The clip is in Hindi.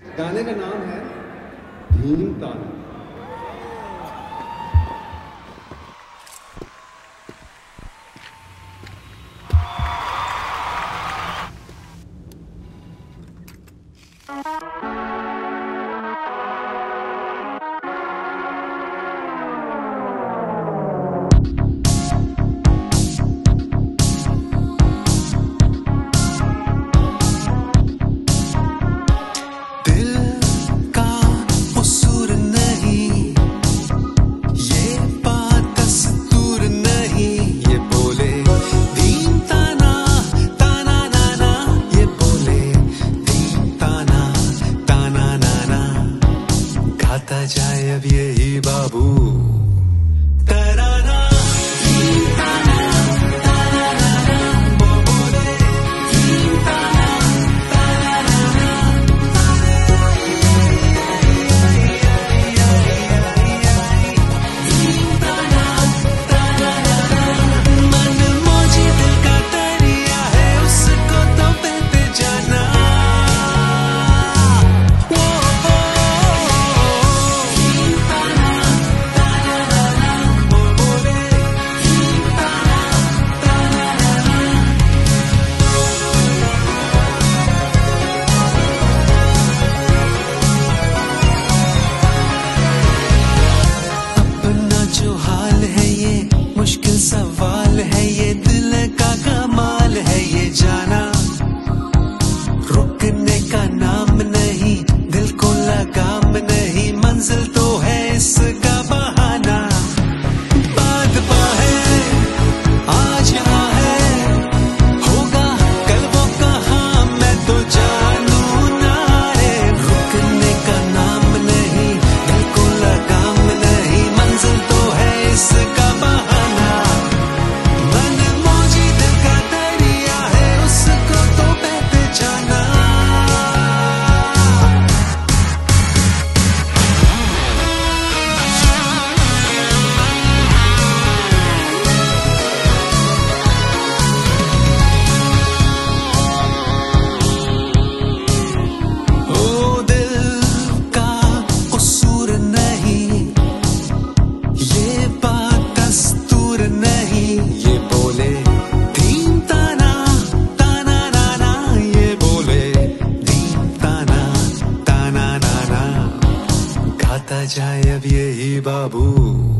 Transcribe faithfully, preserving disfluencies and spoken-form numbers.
गाने का नाम है धीम ताना। गाता जाए अब यही बाबू तराना धीम ताना ताना नाना वो बोले धीम ताना ताना नाना धीम ताना ताना नाना मन मौजी दिल का दरिया है उसको तो बहते जाना जो हाल है ये मुश्किल सवाल है ये दिल का कमाल है ये जाना रुकने का नाम नहीं दिल को लगाम नहीं मंजिल तो है इसका बहाना बात है आज यहाँ है होगा कल वो कहाँ मैं तो जानू ना रे रुकने का नाम नहीं दिल को लगाम नहीं मंजिल तो इसका बहाना मन मौजी दिल का दरिया है उसको तो बहते जाना ओ दिल का कसूर नहीं ये बात दस्तूर नहीं ये बोले धीम ताना ताना नाना ये बोले धीम ताना ताना नाना गाता जाए अब यही बाबू